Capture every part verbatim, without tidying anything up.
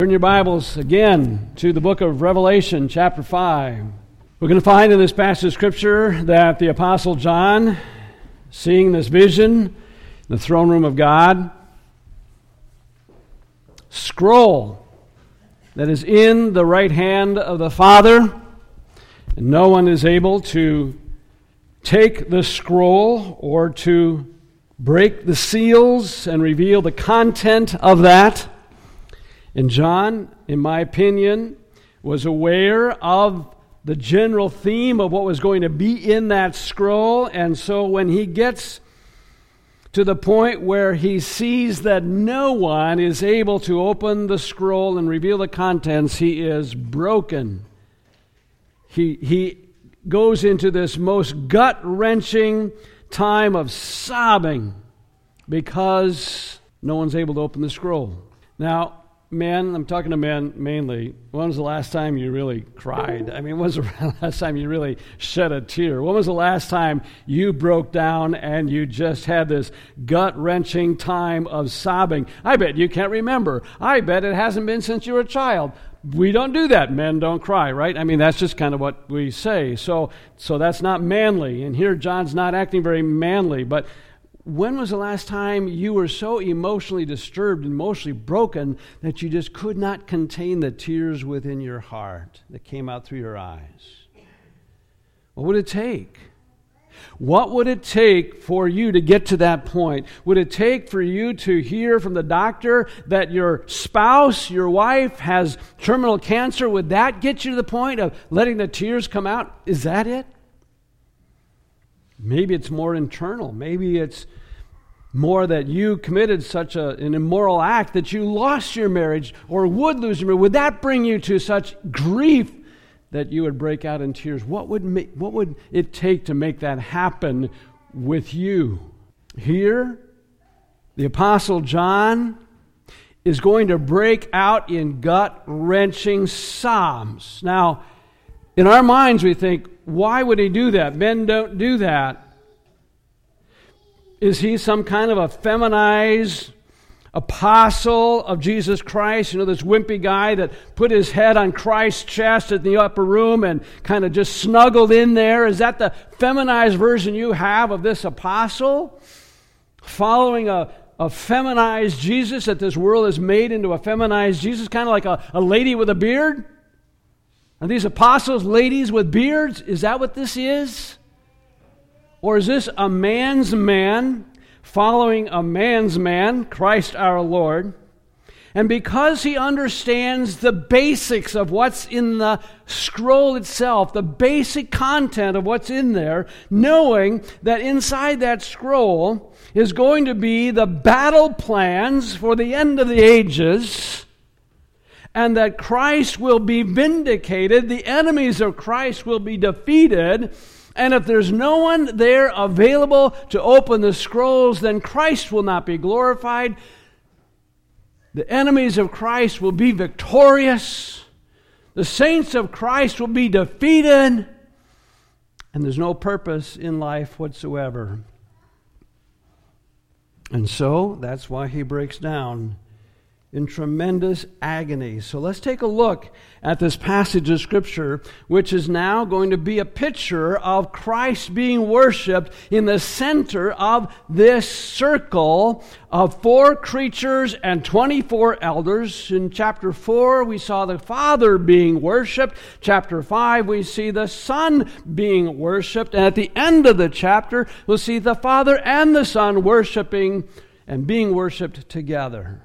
Turn your Bibles again to the book of Revelation, chapter five. We're going to find in this passage of Scripture that the Apostle John, seeing this vision in the throne room of God, scroll that is in the right hand of the Father, and no one is able to take the scroll or to break the seals and reveal the content of that. And John, in my opinion, was aware of the general theme of what was going to be in that scroll. And so when he gets to the point where he sees that no one is able to open the scroll and reveal the contents, he is broken. He, he goes into this most gut-wrenching time of sobbing because no one's able to open the scroll. Now, men, I'm talking to men mainly, when was the last time you really cried? I mean, when was the last time you really shed a tear? When was the last time you broke down and you just had this gut-wrenching time of sobbing? I bet you can't remember. I bet it hasn't been since you were a child. We don't do that. Men don't cry, right? I mean, that's just kind of what we say. So, so that's not manly. And here John's not acting very manly, but when was the last time you were so emotionally disturbed, emotionally broken, that you just could not contain the tears within your heart that came out through your eyes? What would it take? What would it take for you to get to that point? Would it take for you to hear from the doctor that your spouse, your wife, has terminal cancer? Would that get you to the point of letting the tears come out? Is that it? Maybe it's more internal. Maybe it's more that you committed such a, an immoral act that you lost your marriage or would lose your marriage. Would that bring you to such grief that you would break out in tears? What would make, what would it take to make that happen with you? Here, the Apostle John is going to break out in gut-wrenching sobs. Now, in our minds we think, why would he do that? Men don't do that. Is he some kind of a feminized apostle of Jesus Christ? You know, this wimpy guy that put his head on Christ's chest in the upper room and kind of just snuggled in there? Is that the feminized version you have of this apostle? Following a, a feminized Jesus that this world has made into a feminized Jesus, kind of like a, a lady with a beard? Are these apostles ladies with beards? Is that what this is? Or is this a man's man following a man's man, Christ our Lord? And because he understands the basics of what's in the scroll itself, the basic content of what's in there, knowing that inside that scroll is going to be the battle plans for the end of the ages, and that Christ will be vindicated, the enemies of Christ will be defeated, and if there's no one there available to open the scrolls, then Christ will not be glorified. The enemies of Christ will be victorious. The saints of Christ will be defeated, and there's no purpose in life whatsoever. And so, that's why he breaks down in tremendous agony. So let's take a look at this passage of Scripture, which is now going to be a picture of Christ being worshipped in the center of this circle of four creatures and twenty-four elders. In chapter four, we saw the Father being worshipped. Chapter five, we see the Son being worshipped. And at the end of the chapter, we'll see the Father and the Son worshiping and being worshipped together.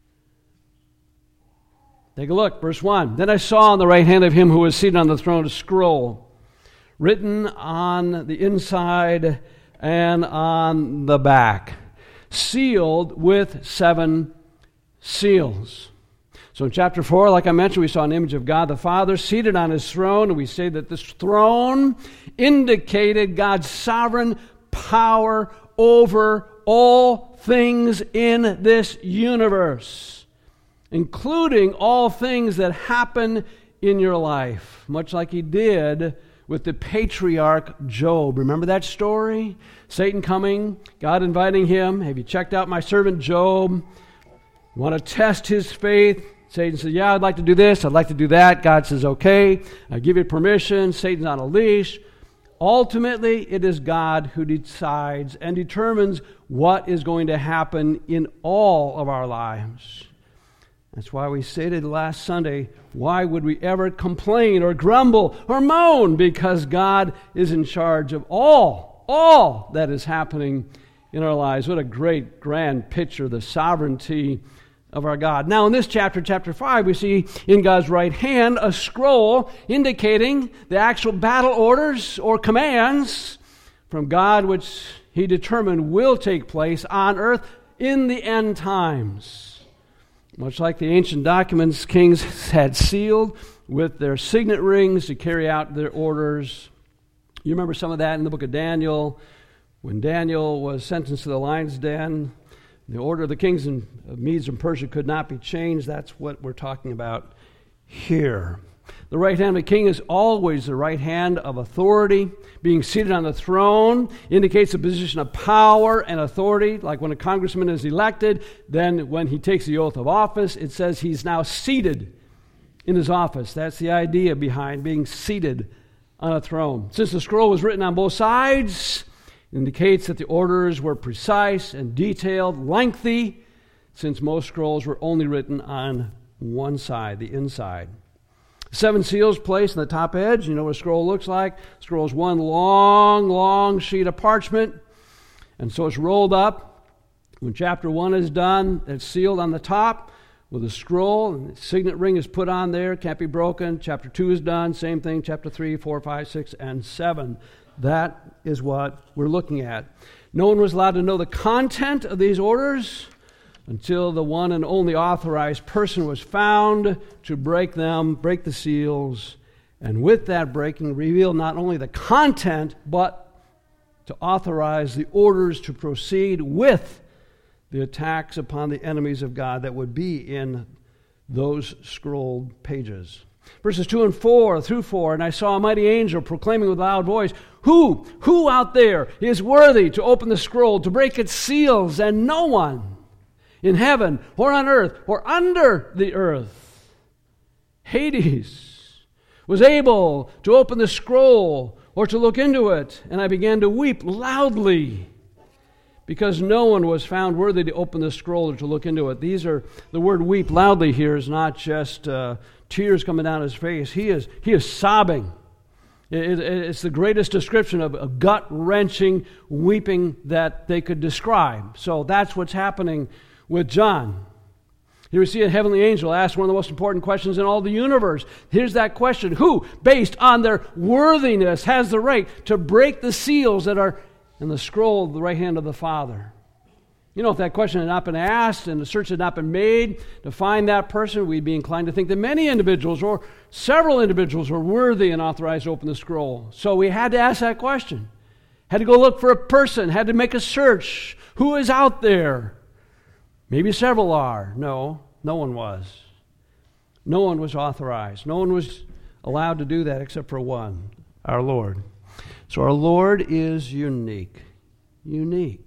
Take a look, verse one. Then I saw on the right hand of him who was seated on the throne a scroll written on the inside and on the back, sealed with seven seals. So in chapter four, like I mentioned, we saw an image of God the Father seated on his throne, and we say that this throne indicated God's sovereign power over all things in this universe, including all things that happen in your life, much like he did with the patriarch Job. Remember that story? Satan coming, God inviting him, have you checked out my servant Job? You want to test his faith? Satan says, yeah, I'd like to do this, I'd like to do that. God says, okay, I give you permission. Satan's on a leash. Ultimately, it is God who decides and determines what is going to happen in all of our lives. That's why we stated last Sunday, why would we ever complain or grumble or moan? Because God is in charge of all, all that is happening in our lives. What a great, grand picture, the sovereignty of our God. Now, in this chapter, chapter five, we see in God's right hand a scroll indicating the actual battle orders or commands from God, which He determined will take place on earth in the end times. Much like the ancient documents kings had sealed with their signet rings to carry out their orders. You remember some of that in the book of Daniel. When Daniel was sentenced to the lion's den, the order of the kings of Medes and Persia could not be changed. That's what we're talking about here. The right hand of the king is always the right hand of authority. Being seated on the throne indicates a position of power and authority. Like when a congressman is elected, then when he takes the oath of office, it says he's now seated in his office. That's the idea behind being seated on a throne. Since the scroll was written on both sides, it indicates that the orders were precise and detailed, lengthy, since most scrolls were only written on one side, the inside. Seven seals placed on the top edge. You know what a scroll looks like? A scroll is one long, long sheet of parchment. And so it's rolled up. When chapter one is done, it's sealed on the top with a scroll. And the signet ring is put on there. Can't be broken. Chapter two is done. Same thing. Chapter three, four, five, six, and seven. That is what we're looking at. No one was allowed to know the content of these orders until the one and only authorized person was found to break them, break the seals, and with that breaking, reveal not only the content, but to authorize the orders to proceed with the attacks upon the enemies of God that would be in those scrolled pages. Verses two and four through four, and I saw a mighty angel proclaiming with a loud voice, Who, who out there is worthy to open the scroll, to break its seals? And no one in heaven or on earth or under the earth, Hades, was able to open the scroll or to look into it. And I began to weep loudly, because no one was found worthy to open the scroll or to look into it. These are, the word weep loudly here is not just uh, tears coming down his face. He is, he is sobbing. It, it, it's the greatest description of a gut-wrenching weeping that they could describe. So that's what's happening with John. Here we see a heavenly angel ask one of the most important questions in all the universe. Here's that question. Who, based on their worthiness, has the right to break the seals that are in the scroll of the right hand of the Father? You know, if that question had not been asked and the search had not been made to find that person, we'd be inclined to think that many individuals or several individuals were worthy and authorized to open the scroll. So we had to ask that question. Had to go look for a person, had to make a search. Who is out there? Maybe several are. No, no one was. No one was authorized. No one was allowed to do that except for one, our Lord. So our Lord is unique. Unique.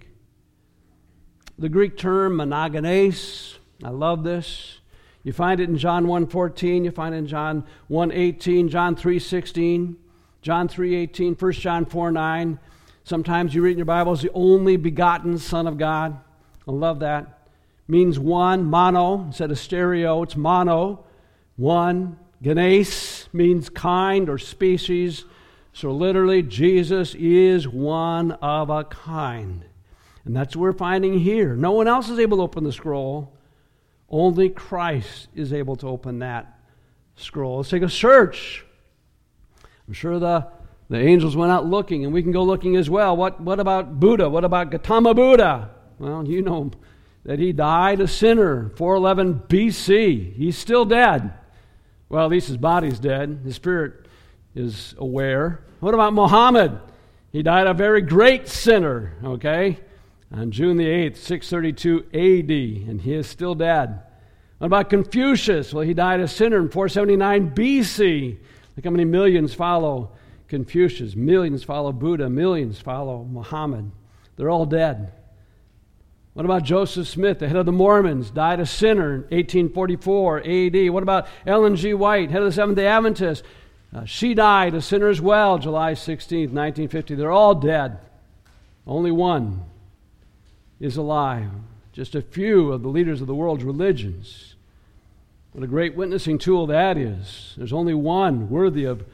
The Greek term monogenes, I love this. You find it in John one fourteen, you find it in John one eighteen, John three sixteen, John three eighteen, First John four nine. Sometimes you read in your Bibles, the only begotten Son of God. I love that. Means one, mono, instead of stereo, it's mono. One, genes means kind or species. So literally, Jesus is one of a kind. And that's what we're finding here. No one else is able to open the scroll. Only Christ is able to open that scroll. Let's take a search. I'm sure the, the angels went out looking, and we can go looking as well. What, what about Buddha? What about Gautama Buddha? Well, you know that he died a sinner, four eleven B C. He's still dead. Well, at least his body's dead. His spirit is aware. What about Muhammad? He died a very great sinner, okay? On June the eighth, six thirty-two A D, and he is still dead. What about Confucius? Well, he died a sinner in four seventy-nine B C. Look how many millions follow Confucius. Millions follow Buddha. Millions follow Muhammad. They're all dead. What about Joseph Smith, the head of the Mormons, died a sinner in eighteen forty-four A D? What about Ellen G. White, head of the Seventh-day Adventists? Uh, she died a sinner as well, July sixteenth, nineteen fifty. They're all dead. Only one is alive. Just a few of the leaders of the world's religions. What a great witnessing tool that is. There's only one worthy of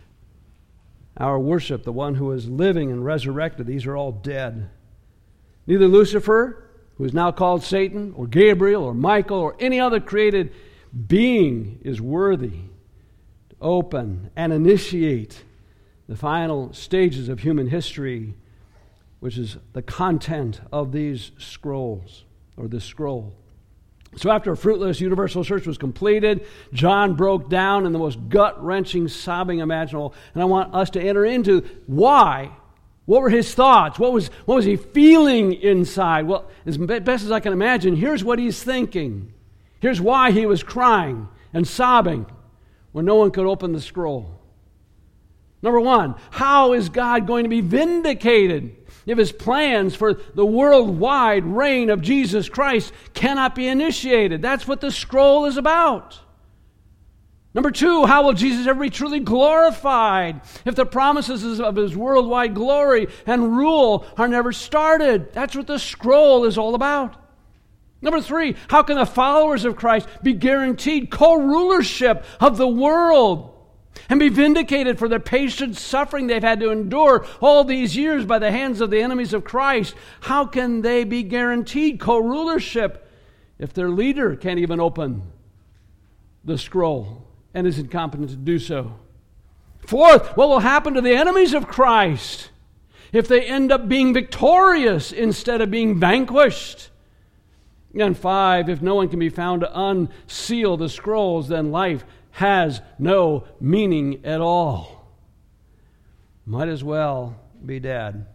our worship, the one who is living and resurrected. These are all dead. Neither Lucifer, who is now called Satan, or Gabriel, or Michael, or any other created being is worthy to open and initiate the final stages of human history, which is the content of these scrolls, or this scroll. So after a fruitless universal search was completed, John broke down in the most gut-wrenching sobbing imaginable. And I want us to enter into why. What were his thoughts? What was, what was he feeling inside? Well, as best as I can imagine, here's what he's thinking. Here's why he was crying and sobbing when no one could open the scroll. Number one, how is God going to be vindicated if his plans for the worldwide reign of Jesus Christ cannot be initiated? That's what the scroll is about. Number two, how will Jesus ever be truly glorified if the promises of his worldwide glory and rule are never started? That's what the scroll is all about. Number three, how can the followers of Christ be guaranteed co-rulership of the world and be vindicated for the patient suffering they've had to endure all these years by the hands of the enemies of Christ? How can they be guaranteed co-rulership if their leader can't even open the scroll and is incompetent to do so? Fourth, what will happen to the enemies of Christ if they end up being victorious instead of being vanquished? And five, if no one can be found to unseal the scrolls, then life has no meaning at all. Might as well be dead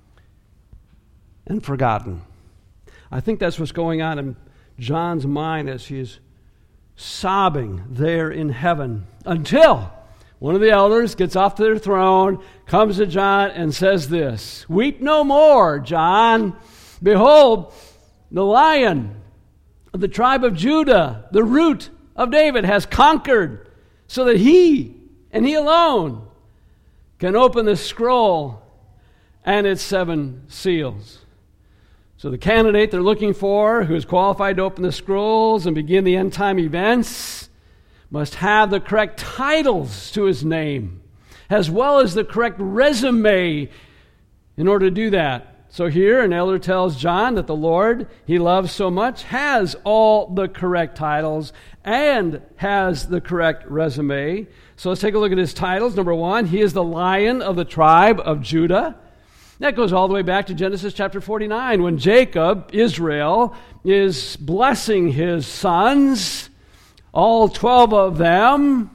and forgotten. I think that's what's going on in John's mind as he is sobbing there in heaven, until one of the elders gets off their throne, comes to John and says this: "Weep no more, John. Behold, the Lion of the tribe of Judah, the Root of David, has conquered, so that he and he alone can open the scroll and its seven seals." So the candidate they're looking for, who is qualified to open the scrolls and begin the end-time events, must have the correct titles to his name, as well as the correct resume in order to do that. So here, an elder tells John that the Lord he loves so much has all the correct titles and has the correct resume. So let's take a look at his titles. Number one, he is the Lion of the tribe of Judah. That goes all the way back to Genesis chapter forty-nine, when Jacob, Israel, is blessing his sons, all twelve of them.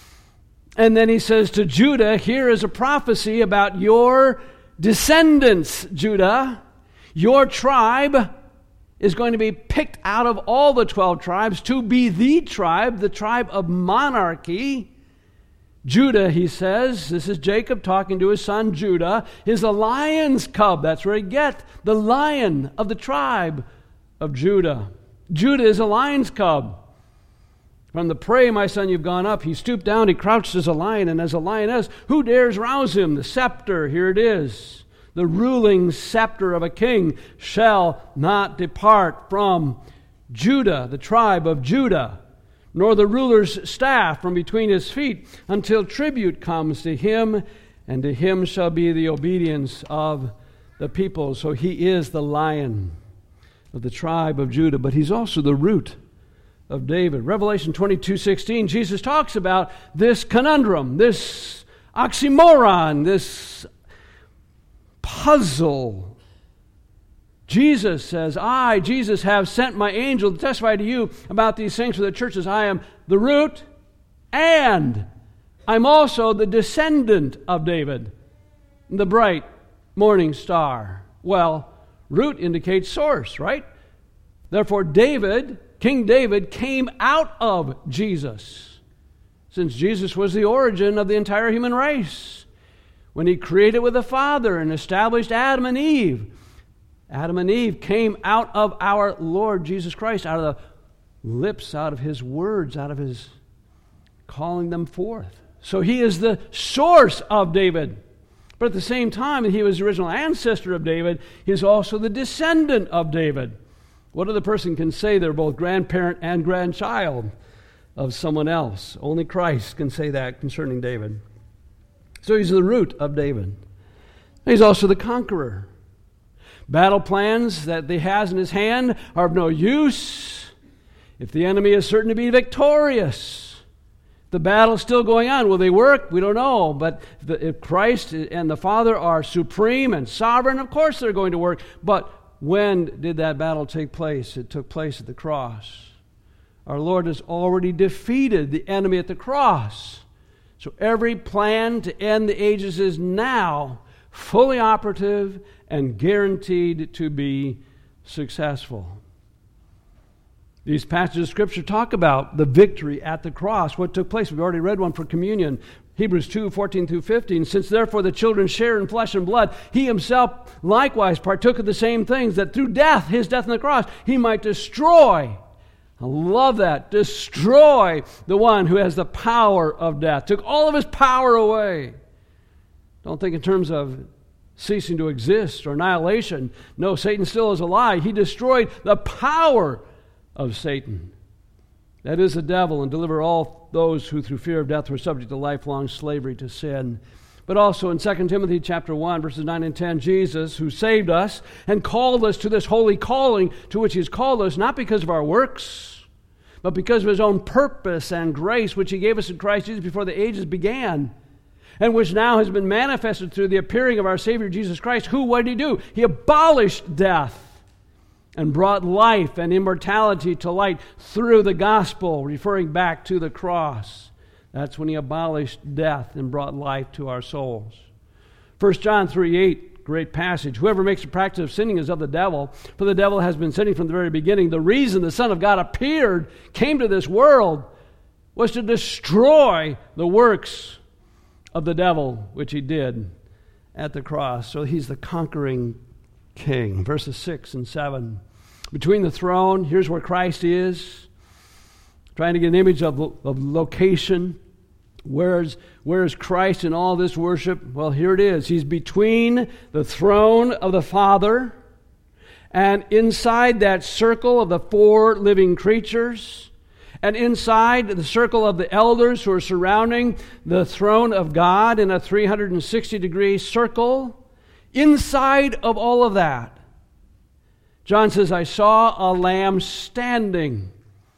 And then he says to Judah, here is a prophecy about your descendants, Judah. Your tribe is going to be picked out of all the twelve tribes to be the tribe, the tribe of monarchy. Judah, he says, this is Jacob talking to his son Judah, is a lion's cub. That's where you get the lion of the tribe of Judah. Judah is a lion's cub. From the prey, my son, you've gone up. He stooped down, he crouched as a lion, and as a lioness, who dares rouse him? The scepter, here it is. The ruling scepter of a king shall not depart from Judah, the tribe of Judah, nor the ruler's staff from between his feet, until tribute comes to him, and to him shall be the obedience of the people. So he is the Lion of the tribe of Judah, but he's also the Root of David. Revelation twenty-two sixteen, Jesus talks about this conundrum, this oxymoron, this puzzle. Jesus says, I, Jesus, have sent my angel to testify to you about these things for the churches. I am the root, and I'm also the descendant of David, the bright morning star. Well, root indicates source, right? Therefore, David, King David, came out of Jesus, since Jesus was the origin of the entire human race. When he created with the Father and established Adam and Eve, Adam and Eve came out of our Lord Jesus Christ, out of the lips, out of his words, out of his calling them forth. So he is the source of David. But at the same time that he was the original ancestor of David, he is also the descendant of David. What other person can say they're both grandparent and grandchild of someone else? Only Christ can say that concerning David. So he's the root of David. He's also the conqueror. Battle plans that he has in his hand are of no use if the enemy is certain to be victorious. The battle's still going on. Will they work? We don't know. But if Christ and the Father are supreme and sovereign, of course they're going to work. But when did that battle take place? It took place at the cross. Our Lord has already defeated the enemy at the cross. So every plan to end the ages is now fully operative and guaranteed to be successful. These passages of Scripture talk about the victory at the cross, what took place. We've already read one for communion. Hebrews two, fourteen through fifteen. Since therefore the children share in flesh and blood, he himself likewise partook of the same things, that through death, his death on the cross, he might destroy. I love that. Destroy the one who has the power of death. Took all of his power away. Don't think in terms of ceasing to exist or annihilation. No, Satan still is alive. He destroyed the power of Satan. That is the devil, and deliver all those who through fear of death were subject to lifelong slavery to sin. But also in Second Timothy chapter one, verses nine and ten, Jesus, who saved us and called us to this holy calling to which he has called us, not because of our works, but because of his own purpose and grace, which he gave us in Christ Jesus before the ages began, and which now has been manifested through the appearing of our Savior Jesus Christ, who, what did he do? He abolished death and brought life and immortality to light through the gospel, referring back to the cross. That's when he abolished death and brought life to our souls. First John three eight, great passage. Whoever makes a practice of sinning is of the devil, for the devil has been sinning from the very beginning. The reason the Son of God appeared, came to this world, was to destroy the works of the devil, which he did at the cross. So he's the conquering king. Verses six and seven. Between the throne, here's where Christ is. Trying to get an image of, of location. Where's, where's Christ in all this worship? Well, here it is. He's between the throne of the Father and inside that circle of the four living creatures, and inside the circle of the elders who are surrounding the throne of God in a three hundred sixty degree circle. Inside of all of that, John says, I saw a lamb standing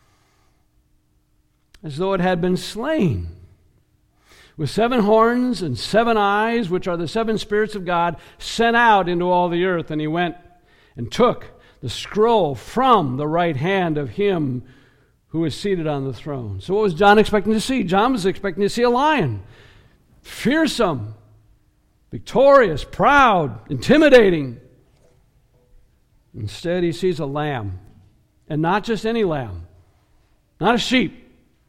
as though it had been slain, with seven horns and seven eyes, which are the seven spirits of God, sent out into all the earth. And he went and took the scroll from the right hand of him who is seated on the throne. So what was John expecting to see? John was expecting to see a lion. Fearsome, victorious, proud, intimidating. Instead, he sees a lamb. And not just any lamb. Not a sheep.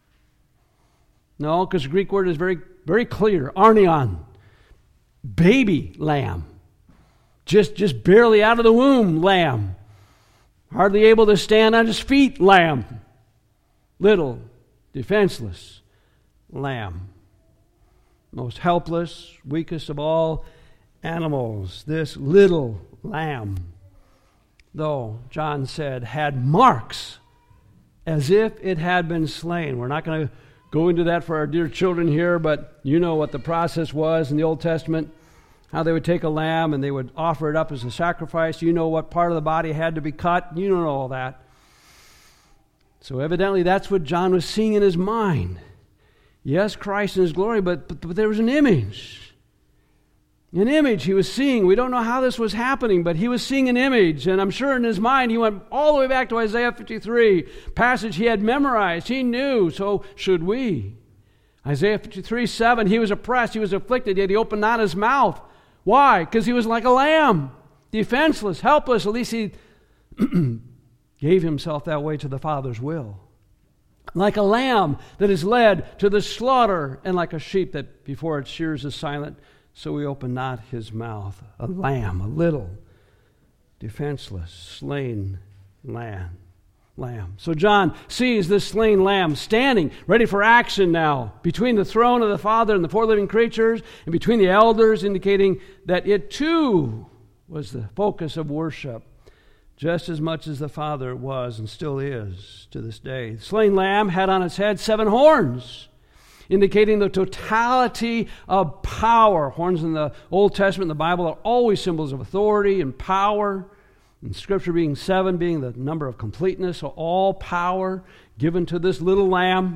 No, because the Greek word is very, very clear. Arnion. Baby lamb. Just, just barely out of the womb lamb. Hardly able to stand on his feet lamb. Little, defenseless lamb. Most helpless, weakest of all animals. This little lamb, though, John said, had marks as if it had been slain. We're not going to go into that for our dear children here, but you know what the process was in the Old Testament, how they would take a lamb and they would offer it up as a sacrifice. You know what part of the body had to be cut. You know all that. So evidently that's what John was seeing in his mind. Yes, Christ in his glory, but, but, but there was an image. An image he was seeing. We don't know how this was happening, but he was seeing an image. And I'm sure in his mind he went all the way back to Isaiah fifty-three, passage he had memorized. He knew, so should we. Isaiah fifty-three, seven, he was oppressed, he was afflicted, yet he opened not his mouth. Why? Because he was like a lamb, defenseless, helpless. At least he gave himself that way to the Father's will. Like a lamb that is led to the slaughter, and like a sheep that before its shears is silent, so he opened not his mouth. A lamb, a little defenseless, slain lamb. Lamb. So John sees this slain lamb standing, ready for action now, between the throne of the Father and the four living creatures, and between the elders, indicating that it too was the focus of worship, just as much as the Father was and still is to this day. The slain lamb had on its head seven horns, indicating the totality of power. Horns in the Old Testament and the Bible are always symbols of authority and power. And Scripture being seven, being the number of completeness, so all power given to this little lamb.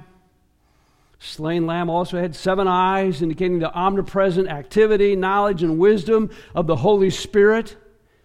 Slain lamb also had seven eyes, indicating the omnipresent activity, knowledge, and wisdom of the Holy Spirit.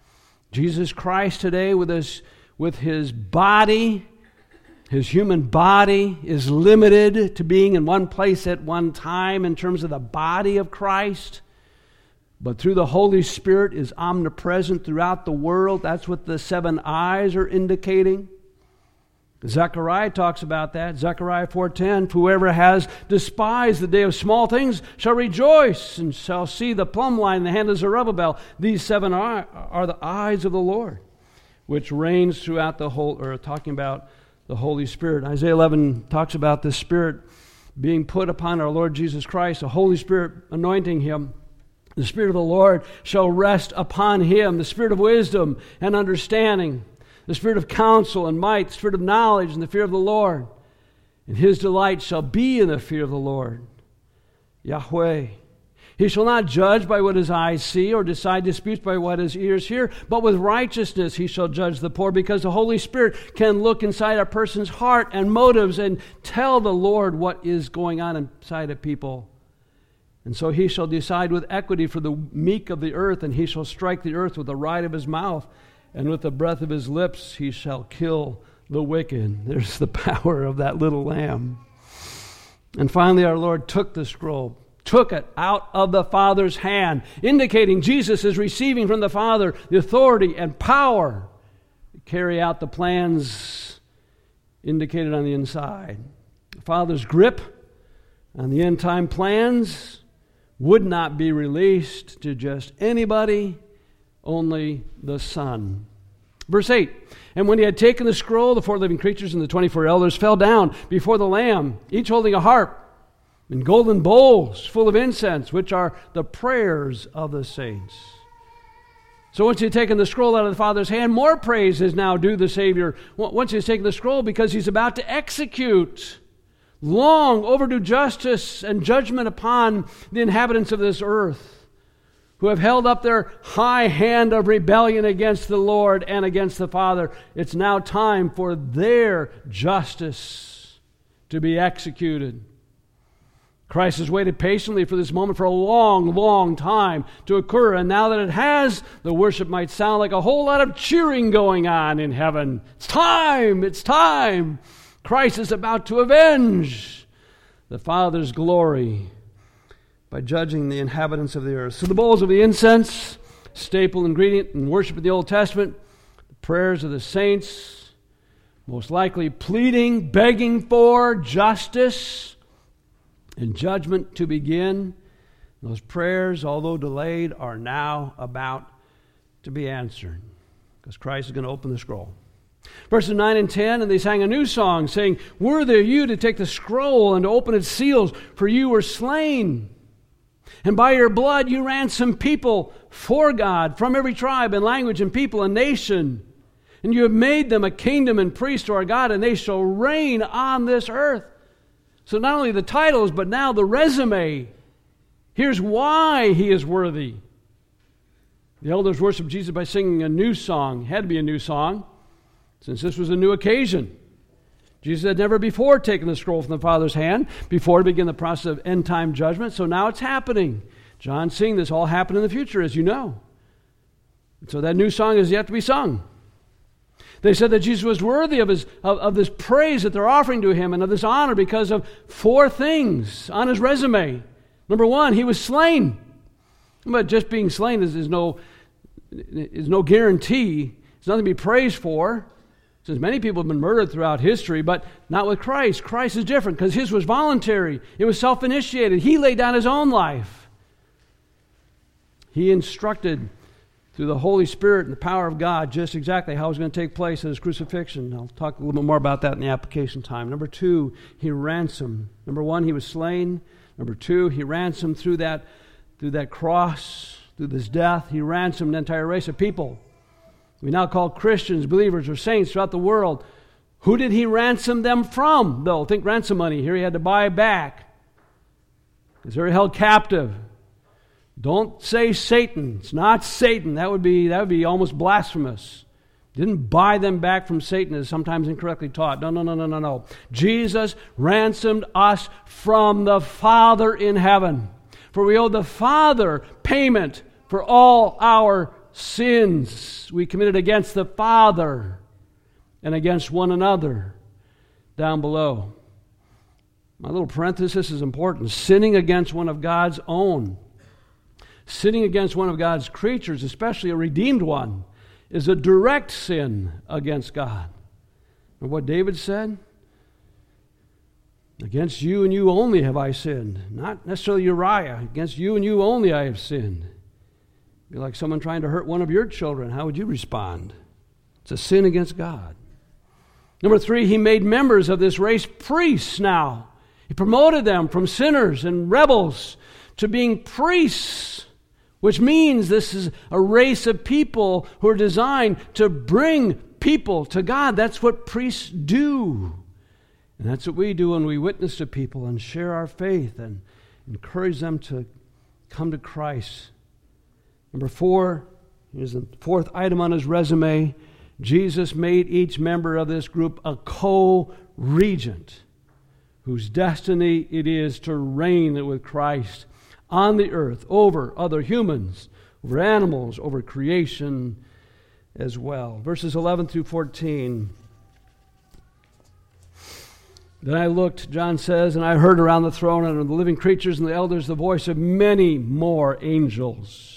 Jesus Christ today, with his, with his body, his human body, is limited to being in one place at one time in terms of the body of Christ. But through the Holy Spirit is omnipresent throughout the world. That's what the seven eyes are indicating. Zechariah talks about that. Zechariah four ten, whoever has despised the day of small things shall rejoice and shall see the plumb line in the hand of Zerubbabel. These seven are, are the eyes of the Lord, which reigns throughout the whole, or talking about the Holy Spirit. Isaiah eleven talks about the Spirit being put upon our Lord Jesus Christ, the Holy Spirit anointing him. The Spirit of the Lord shall rest upon him, the Spirit of wisdom and understanding, the Spirit of counsel and might, the Spirit of knowledge and the fear of the Lord. And his delight shall be in the fear of the Lord, Yahweh. He shall not judge by what his eyes see or decide disputes by what his ears hear, but with righteousness he shall judge the poor, because the Holy Spirit can look inside a person's heart and motives and tell the Lord what is going on inside of people. And so he shall decide with equity for the meek of the earth, and he shall strike the earth with the right of his mouth, and with the breath of his lips he shall kill the wicked. There's the power of that little lamb. And finally our Lord took the scroll, took it out of the Father's hand, indicating Jesus is receiving from the Father the authority and power to carry out the plans indicated on the inside. The Father's grip on the end-time plans would not be released to just anybody, only the Son. Verse eight, and when he had taken the scroll, the four living creatures and the twenty-four elders fell down before the Lamb, each holding a harp and golden bowls full of incense, which are the prayers of the saints. So once he's taken the scroll out of the Father's hand, more praise is now due the Savior. Once he's taken the scroll, because he's about to execute long overdue justice and judgment upon the inhabitants of this earth, who have held up their high hand of rebellion against the Lord and against the Father. It's now time for their justice to be executed. Christ has waited patiently for this moment for a long, long time to occur, and now that it has, the worship might sound like a whole lot of cheering going on in heaven. It's time! It's time! Christ is about to avenge the Father's glory by judging the inhabitants of the earth. So the bowls of the incense, staple ingredient in worship of the Old Testament, the prayers of the saints, most likely pleading, begging for justice and judgment to begin. Those prayers, although delayed, are now about to be answered, because Christ is going to open the scroll. Verses nine and ten, and they sang a new song, saying, worthy are you to take the scroll and to open its seals, for you were slain. And by your blood you ransomed people for God from every tribe and language and people and nation. And you have made them a kingdom and priests to our God, and they shall reign on this earth. So not only the titles, but now the resume. Here's why he is worthy. The elders worshiped Jesus by singing a new song. It had to be a new song, since this was a new occasion. Jesus had never before taken the scroll from the Father's hand before to begin the process of end-time judgment, so now it's happening. John's seeing this all happen in the future, as you know. So that new song is yet to be sung. They said that Jesus was worthy of, his, of, of this praise that they're offering to him and of this honor because of four things on his resume. Number one, he was slain. But just being slain is, is, no, is no guarantee. It's nothing to be praised for, since many people have been murdered throughout history, but not with Christ. Christ is different because his was voluntary. It was self-initiated. He laid down his own life. He instructed through the Holy Spirit and the power of God, just exactly how it was going to take place at his crucifixion. I'll talk a little bit more about that in the application time. Number two, he ransomed. Number one, he was slain. Number two, he ransomed through that, through that cross, through this death. He ransomed an entire race of people. We now call Christians, believers, or saints throughout the world. Who did he ransom them from, though? Think ransom money. Here he had to buy back. Because they were held captive. Don't say Satan. It's not Satan. That would be that would be almost blasphemous. Didn't buy them back from Satan, as sometimes incorrectly taught. No, no, no, no, no, no. Jesus ransomed us from the Father in heaven. For we owe the Father payment for all our sins we committed against the Father and against one another down below. My little parenthesis is important. Sinning against one of God's own, sinning against one of God's creatures, especially a redeemed one, is a direct sin against God. And what David said? Against you and you only have I sinned. Not necessarily Uriah. Against you and you only I have sinned. It'd be like someone trying to hurt one of your children. How would you respond? It's a sin against God. Number three, he made members of this race priests now. He promoted them from sinners and rebels to being priests, which means this is a race of people who are designed to bring people to God. That's what priests do. And that's what we do when we witness to people and share our faith and encourage them to come to Christ. Number four, here's the fourth item on his resume. Jesus made each member of this group a co-regent whose destiny it is to reign with Christ on the earth over other humans, over animals, over creation as well. Verses eleven through fourteen. Then I looked, John says, and I heard around the throne and of the living creatures and the elders the voice of many more angels.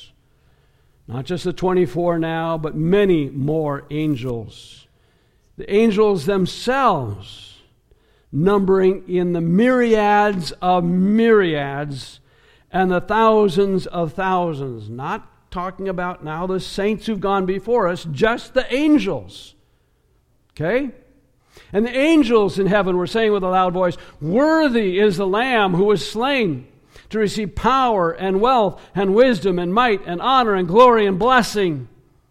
Not just the twenty-four now, but many more angels. The angels themselves, numbering in the myriads of myriads and the thousands of thousands. Not talking about now the saints who've gone before us, just the angels. Okay? And the angels in heaven were saying with a loud voice, "Worthy is the Lamb who was slain to receive power and wealth and wisdom and might and honor and glory and blessing."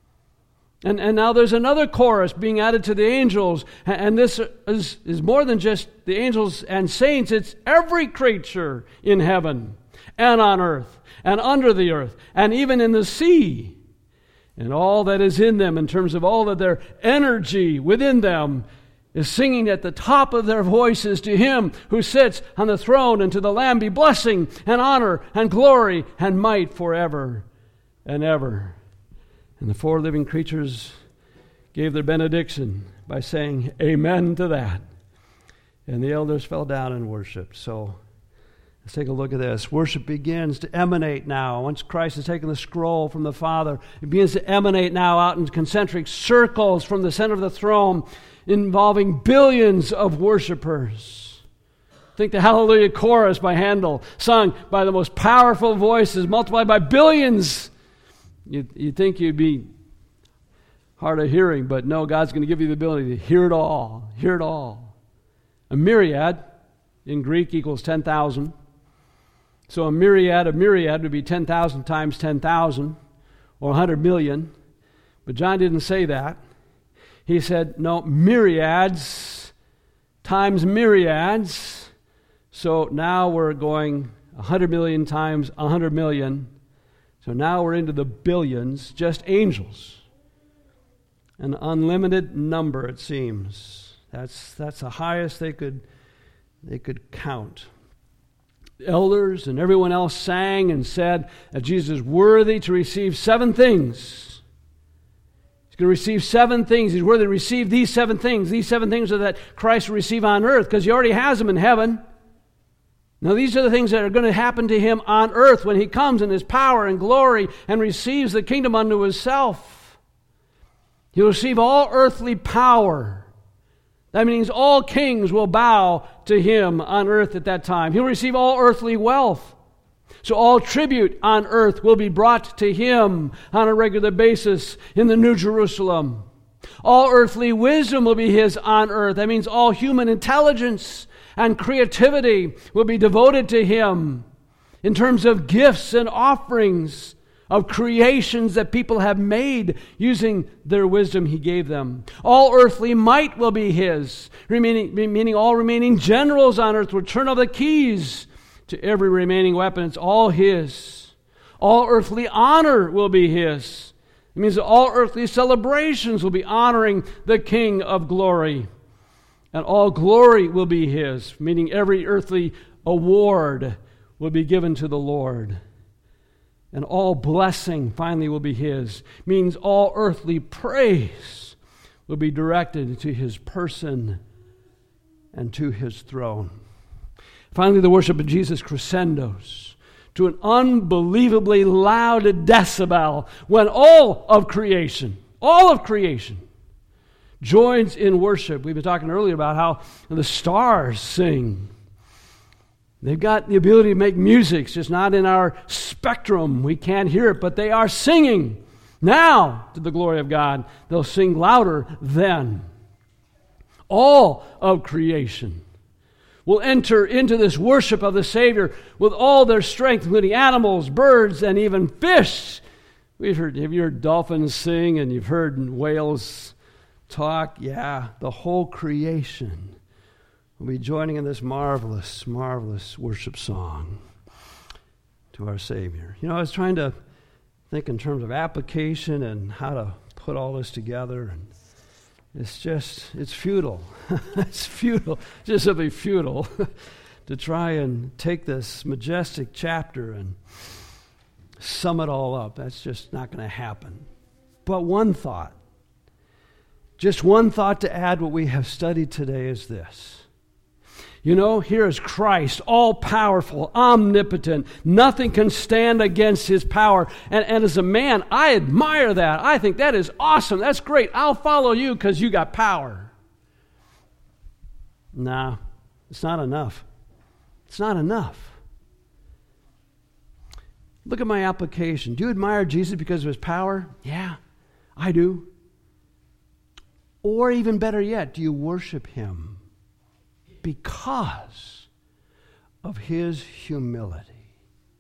And, and now there's another chorus being added to the angels. And this is, is more than just the angels and saints. It's every creature in heaven and on earth and under the earth and even in the sea. And all that is in them in terms of all of their energy within them is singing at the top of their voices to Him who sits on the throne, and to the Lamb be blessing and honor and glory and might forever and ever. And the four living creatures gave their benediction by saying amen to that. And the elders fell down and worshiped. So let's take a look at this. Worship begins to emanate now. Once Christ has taken the scroll from the Father, it begins to emanate now out in concentric circles from the center of the throne, involving billions of worshipers. Think the Hallelujah Chorus by Handel, sung by the most powerful voices, multiplied by billions. You'd, you'd think you'd be hard of hearing, but no, God's going to give you the ability to hear it all, hear it all. A myriad in Greek equals ten thousand. So a myriad, a myriad would be ten thousand times ten thousand, or one hundred million. But John didn't say that. He said, no, myriads times myriads. So now we're going one hundred million times one hundred million. So now we're into the billions, just angels. An unlimited number, it seems. That's that's the highest they could they could count. The elders and everyone else sang and said that Jesus is worthy to receive seven things. He's going to receive seven things. He's worthy to receive these seven things. These seven things are that Christ will receive on earth, because He already has them in heaven. Now these are the things that are going to happen to Him on earth when He comes in His power and glory and receives the kingdom unto Himself. He'll receive all earthly power. That means all kings will bow to Him on earth at that time. He'll receive all earthly wealth. So all tribute on earth will be brought to him on a regular basis in the New Jerusalem. All earthly wisdom will be his on earth. That means all human intelligence and creativity will be devoted to him in terms of gifts and offerings of creations that people have made using their wisdom he gave them. All earthly might will be his, remaining, meaning all remaining generals on earth will turn over the keys to every remaining weapon. It's all his. All earthly honor will be his. It means that all earthly celebrations will be honoring the King of glory. And all glory will be his, meaning every earthly award will be given to the Lord. And all blessing finally will be his, means all earthly praise will be directed to his person and to his throne. Finally, the worship of Jesus crescendos to an unbelievably loud decibel when all of creation, all of creation, joins in worship. We've been talking earlier about how the stars sing. They've got the ability to make music. It's just not in our spectrum. We can't hear it, but they are singing now to the glory of God. They'll sing louder then. All of creation will enter into this worship of the Savior with all their strength, including animals, birds, and even fish. We've heard, have you heard dolphins sing and you've heard whales talk? Yeah, the whole creation will be joining in this marvelous, marvelous worship song to our Savior. You know, I was trying to think in terms of application and how to put all this together, and it's just, it's futile. It's futile, just simply futile to try and take this majestic chapter and sum it all up. That's just not going to happen. But one thought, just one thought to add what we have studied today is this. You know, here is Christ, all-powerful, omnipotent. Nothing can stand against his power. And, and as a man, I admire that. I think that is awesome. That's great. I'll follow you because you got power. Nah, it's not enough. It's not enough. Look at my application. Do you admire Jesus because of his power? Yeah, I do. Or even better yet, do you worship him because of his humility?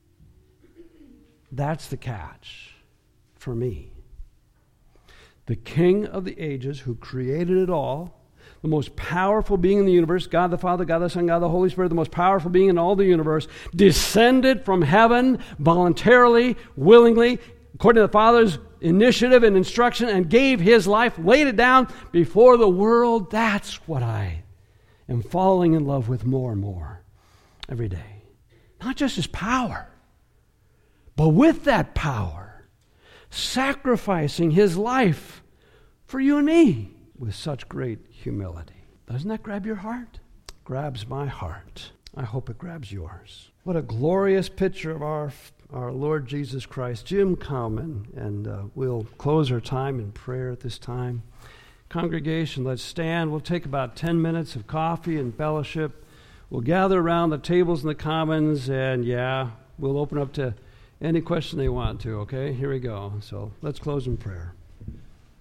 That's the catch for me. The King of the ages who created it all, the most powerful being in the universe, God the Father, God the Son, God the Holy Spirit, the most powerful being in all the universe, descended from heaven voluntarily, willingly, according to the Father's initiative and instruction, and gave his life, laid it down before the world. That's what I am falling in love with more and more every day. Not just his power, but with that power, sacrificing his life for you and me with such great humility. Doesn't that grab your heart? It grabs my heart. I hope it grabs yours. What a glorious picture of our our Lord Jesus Christ. Jim, come and, and uh, we'll close our time in prayer at this time. Congregation, let's stand. We'll take about ten minutes of coffee and fellowship. We'll gather around the tables in the commons, and yeah, we'll open up to any question they want to, okay? Here we go. So let's close in prayer.